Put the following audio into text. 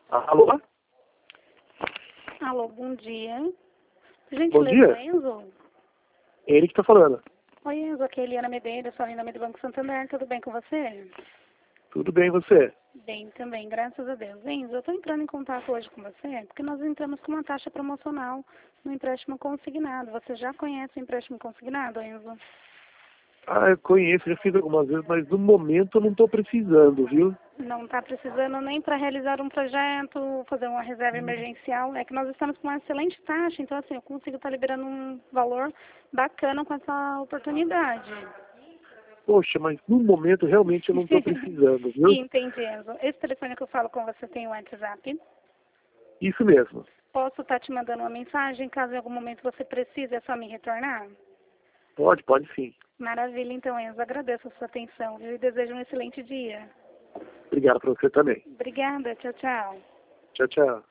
Alô? Alô, bom dia. Bom dia. Enzo? É ele que tá falando. Oi, Enzo, aqui é Eliana Medeiros, sou em nome do Banco Santander, tudo bem com você? Tudo bem, e você? Bem também, graças a Deus. Enzo, eu estou entrando em contato hoje com você porque nós entramos com uma taxa promocional no empréstimo consignado. Você já conhece o empréstimo consignado, Enzo? Ah, eu conheço, já fiz algumas vezes, mas no momento eu não tô precisando, viu? Não está precisando nem para realizar um projeto, fazer uma reserva emergencial. É que nós estamos com uma excelente taxa, então assim, eu consigo estar liberando um valor bacana com essa oportunidade. Poxa, mas no momento realmente eu não tô precisando, viu? Entendi, Enzo. Esse telefone que eu falo com você tem o WhatsApp. Isso mesmo. Posso estar te mandando uma mensagem, caso em algum momento você precise, é só me retornar? Pode sim. Maravilha, então, Enzo. Agradeço a sua atenção, viu? E desejo um excelente dia. Obrigado pra você também. Obrigada. Tchau, tchau. Tchau, tchau.